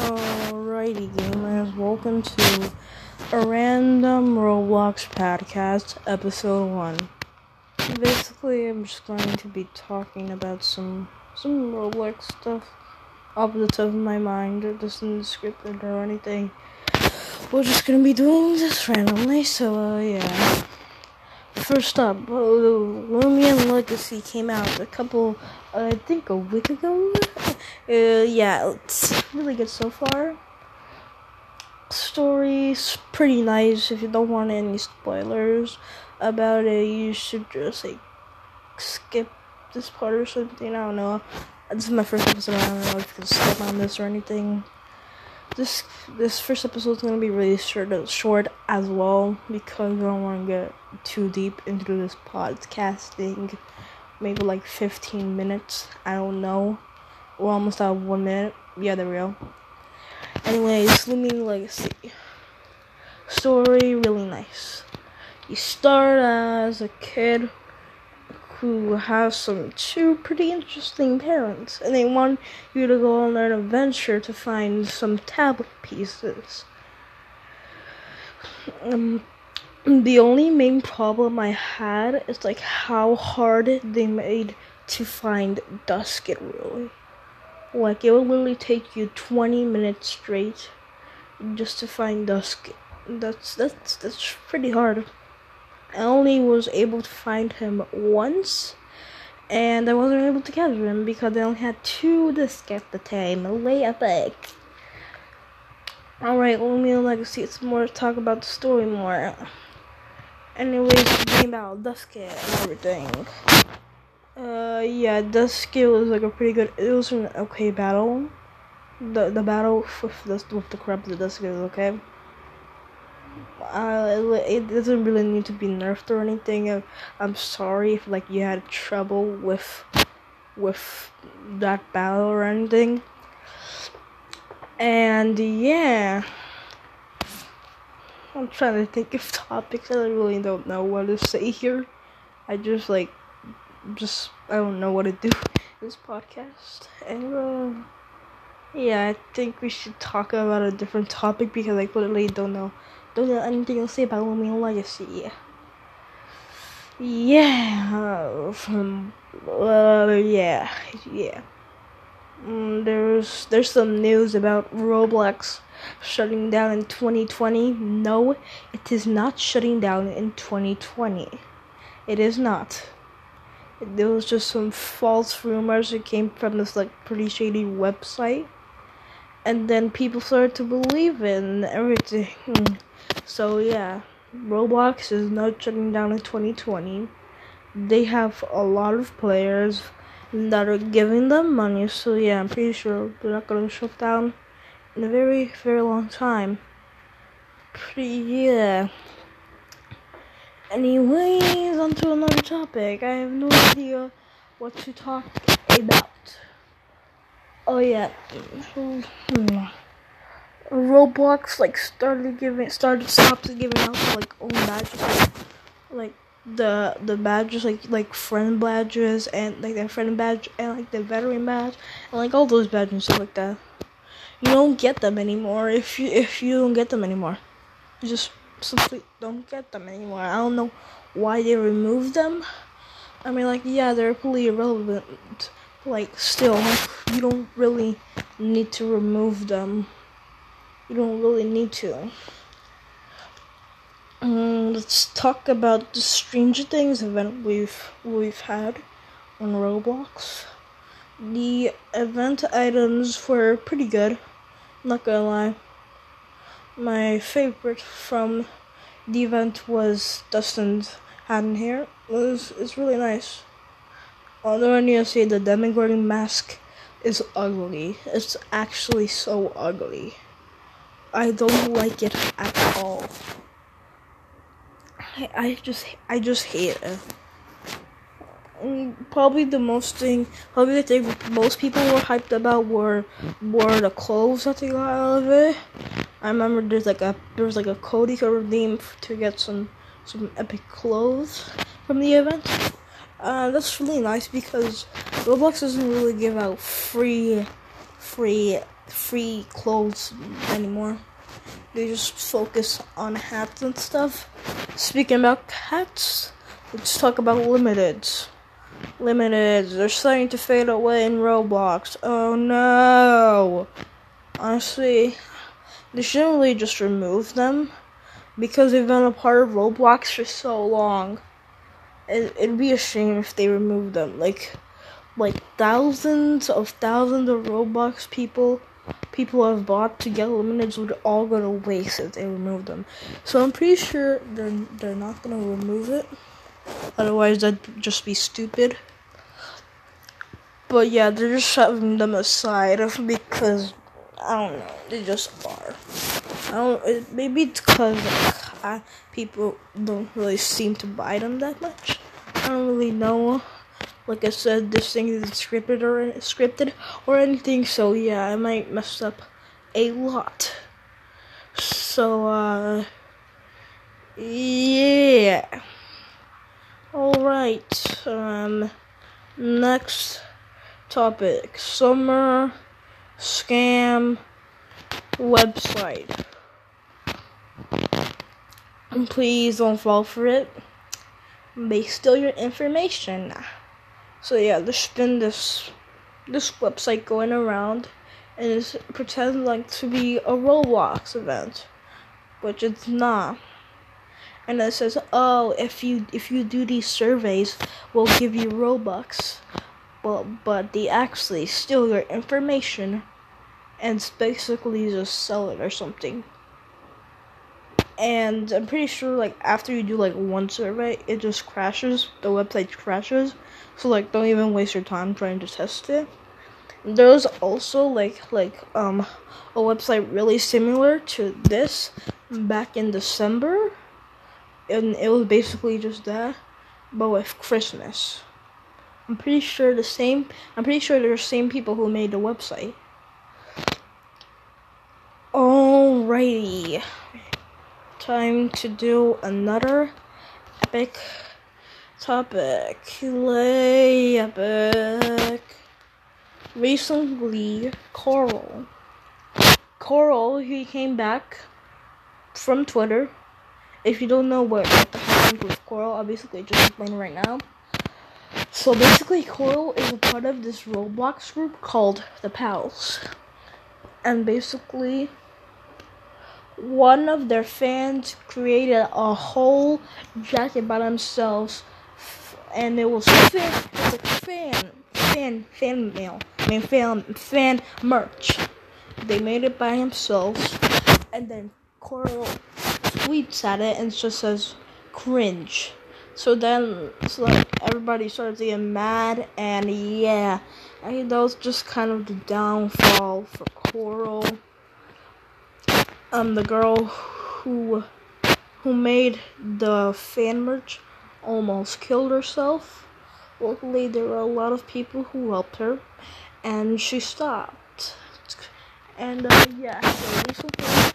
Alrighty, gamers, welcome to a random Roblox podcast, episode 1. Basically, I'm just going to be talking about some Roblox stuff off the top of my mind, or just in the script or anything. We're just gonna be doing this randomly, so yeah. First up, Lumion Legacy came out I think a week ago. Yeah, it's really good so far. Story's pretty nice. If you don't want any spoilers about it, you should just skip this part or something. I don't know. This is my first episode. I don't know if you can skip on this or anything. This first episode is gonna be really short as well, because I don't want to get too deep into this podcasting. Maybe like 15 minutes. I don't know. We're almost at 1 minute. Yeah, there we go. Anyways, Lumion Legacy. Story really nice. You start as a kid who has two pretty interesting parents, and they want you to go on an adventure to find some tablet pieces. The only main problem I had is how hard they made to find Dusket, really. It would literally take you 20 minutes straight just to find Dusket. That's pretty hard. I only was able to find him once, and I wasn't able to catch him because I only had 2 discs at the time. Way epic. Alright, Lumion Legacy. It's more to talk about the story more. Anyways, the game about Dusket and everything. Yeah, Dusket was it was an okay battle. The battle with the crab, the Dusket is okay. It doesn't really need to be nerfed or anything. I'm sorry if you had trouble with that battle or anything. And yeah, I'm trying to think of topics. I really don't know what to say here. I I don't know what to do in this podcast. And yeah, I think we should talk about a different topic because I literally don't know anything to say about Lumion Legacy. Yeah, yeah. There's some news about Roblox shutting down in 2020. No, it is not shutting down in 2020. It is not. There was just some false rumors that came from this pretty shady website, and then people started to believe it and everything. So yeah, Roblox is not shutting down in 2020. They have a lot of players that are giving them money, so yeah, I'm pretty sure they're not gonna shut down in a very, very long time. Yeah. Anyways, on to another topic. I have no idea what to talk about. Oh yeah, Roblox stopped giving out own badges, the badges like friend badges and the friend badge and the veteran badge and all those badges and stuff like that. You don't get them anymore if you don't get them anymore. You just simply don't get them anymore. I don't know why they removed them. I mean, yeah, they're pretty irrelevant. Still, you don't really need to remove them. You don't really need to. Let's talk about the Stranger Things event we've had on Roblox. The event items were pretty good. Not gonna lie. My favorite from the event was Dustin's hat and hair. It's really nice. Although I need to say the Demogorgon mask is ugly. It's actually so ugly. I don't like it at all. I just hate it. Probably the thing most people were hyped about were the clothes that they got out of it. I remember there was a code you could redeem to get some epic clothes from the event. That's really nice because Roblox doesn't really give out free free clothes anymore. They just focus on hats and stuff. Speaking about hats, let's talk about limiteds. Limiteds, they're starting to fade away in Roblox. Oh no! Honestly, they shouldn't really just remove them because they've been a part of Roblox for so long. It'd be a shame if they removed them. Like thousands of Roblox people have bought to get limiteds would all go to waste if they removed them. So I'm pretty sure they're not gonna remove it. Otherwise, that'd just be stupid. But yeah, they're just shoving them aside because I don't know. They just are. Maybe it's because people don't really seem to buy them that much. I don't really know. Like I said, this thing isn't scripted or anything. So yeah, I might mess up a lot. So yeah. Alright, next topic, summer scam website. Please don't fall for it. They steal your information. So yeah, there's been this website going around, and it's pretending like to be a Roblox event, which it's not. And it says, oh, if you do these surveys, we'll give you Robux. Well, but they actually steal your information and basically just sell it or something. And I'm pretty sure, like, after you do, like, one survey, it just crashes. The website crashes. So, like, don't even waste your time trying to test it. There's also, like a website really similar to this back in December. And it was basically just that, but with Christmas. I'm pretty sure they're the same people who made the website. Alrighty. Time to do another epic topic. Epic. Recently, Coral, he came back from Twitter. If you don't know what happened with Coral, I'll basically just explain right now. So basically, Coral is a part of this Roblox group called the Pals. And basically, one of their fans created a whole jacket by themselves. And it was fan merch. They made it by themselves. And then Coral tweets at it and just says cringe. So then it's like everybody started getting mad, and yeah, I think that was just kind of the downfall for Coral. The girl who made the fan merch almost killed herself. Luckily, there were a lot of people who helped her, and she stopped. And yeah, so recently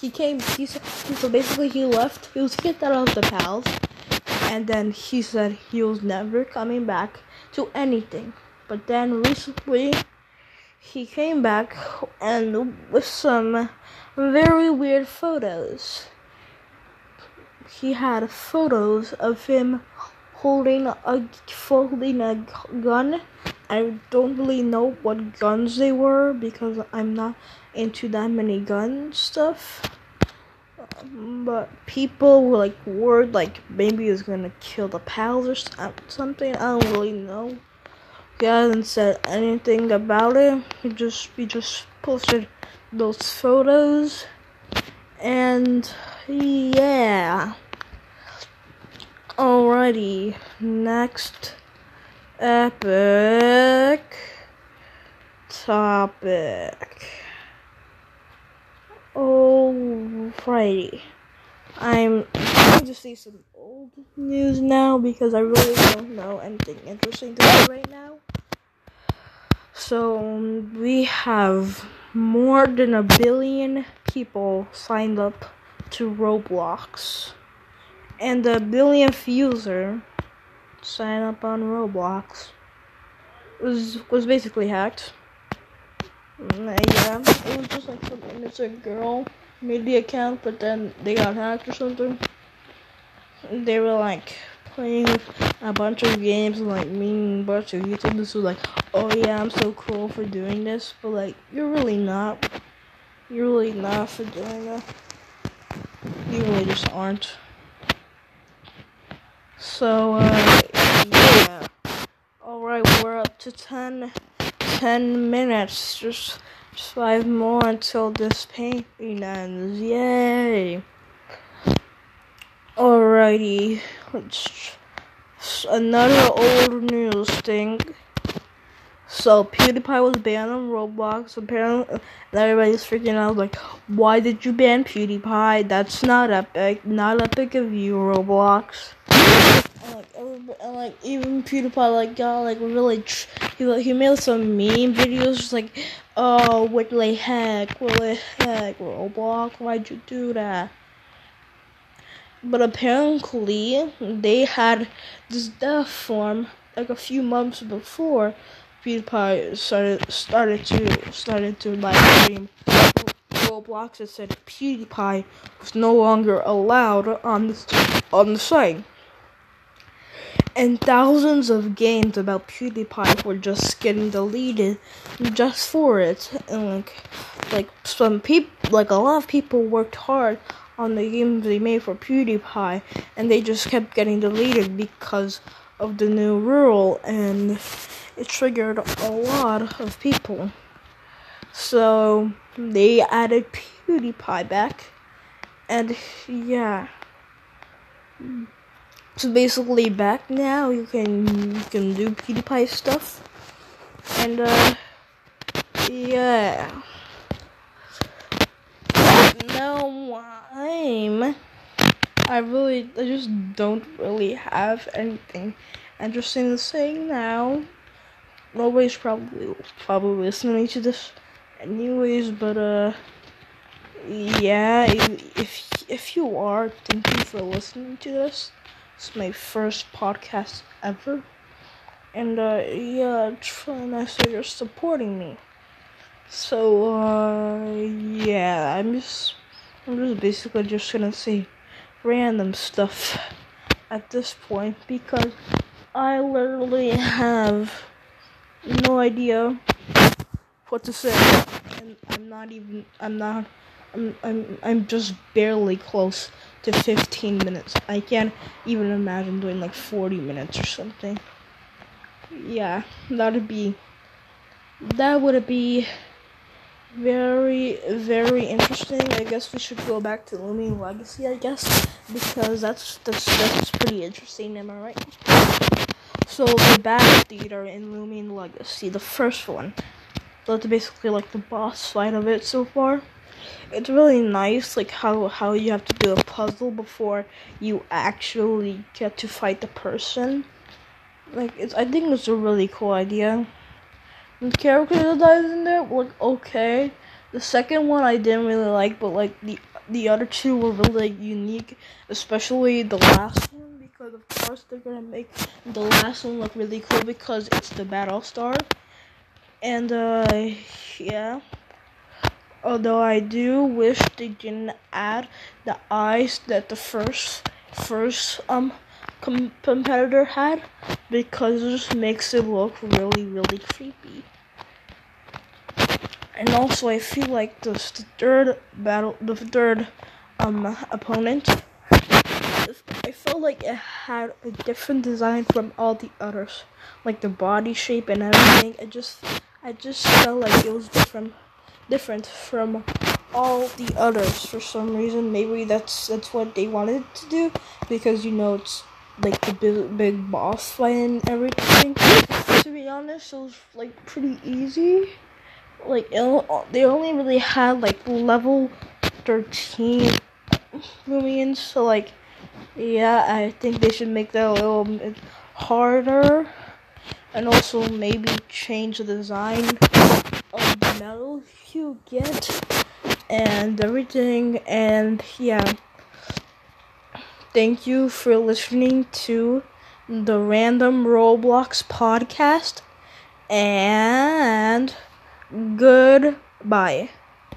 he left. He was kicked out of the Pals, and then he said he was never coming back to anything. But then recently, he came back and with some very weird photos. He had photos of him holding a gun. I don't really know what guns they were because I'm not into that many gun stuff. But people were like worried, like maybe he's gonna kill the Pals or something. I don't really know. He hasn't said anything about it. He just posted those photos, and yeah. Alrighty, next epic topic. Alrighty, I'm going to see some old news now because I really don't know anything interesting to do right now. So we have more than 1 billion people signed up to Roblox, and 1 billionth user signed up on Roblox was basically hacked. Yeah, account, just like some innocent girl made the account, but then they got hacked or something. They were like playing a bunch of games and like meeting a bunch of YouTubers who like, oh yeah, I'm so cool for doing this, but like you're really not. You're really not for doing that. You really just aren't. So yeah. Alright, we're up to 10 minutes. Just 5 more until this painting ends. Yay! Alrighty, another old news thing. So PewDiePie was banned on Roblox. Apparently, and everybody's freaking out like, why did you ban PewDiePie? That's not epic. Not epic of you, Roblox. And like even PewDiePie like got like really he made some meme videos just like, oh, what the heck, Roblox, why'd you do that? But apparently they had this death form like a few months before PewDiePie started to live stream Roblox. It said PewDiePie was no longer allowed on the site. And thousands of games about PewDiePie were just getting deleted just for it. And like some people, like a lot of people worked hard on the games they made for PewDiePie, and they just kept getting deleted because of the new rule, and it triggered a lot of people. So they added PewDiePie back, and yeah. So basically back now, you can do PewDiePie stuff, and yeah. Now I just don't really have anything interesting to say now. Nobody's probably listening to this anyways, but yeah, if you are, thank you for listening to this. It's my first podcast ever, and yeah, it's really nice that you're supporting me. So yeah, I'm just basically just gonna say random stuff at this point because I literally have no idea what to say, and I'm just barely close to 15 minutes. I can't even imagine doing like 40 minutes or something. Yeah, that would be very, very interesting. I guess we should go back to Looming Legacy, I guess, because that's pretty interesting, am I right? So the Battle Theater in Looming Legacy, the first one. That's basically like the boss fight of it so far. It's really nice, like how you have to do a puzzle before you actually get to fight the person. Like I think it's a really cool idea. The character design in there were okay. The second one I didn't really like, but like the other two were really unique, especially the last one, because of course they're gonna make the last one look really cool because it's the Battlestar. And yeah. Although I do wish they didn't add the eyes that the first competitor had, because it just makes it look really, really creepy. And also, I feel like the third opponent, I felt like it had a different design from all the others, like the body shape and everything. I just felt like it was different from all the others for some reason. Maybe that's what they wanted to do, because it's like the big boss fight and everything. To be honest, it was like pretty easy. Like they only really had like level 13 Loomians, so like yeah, I think they should make that a little bit harder, and also maybe change the design of the medal you get and everything. And yeah, thank you for listening to the Random Roblox podcast, and goodbye.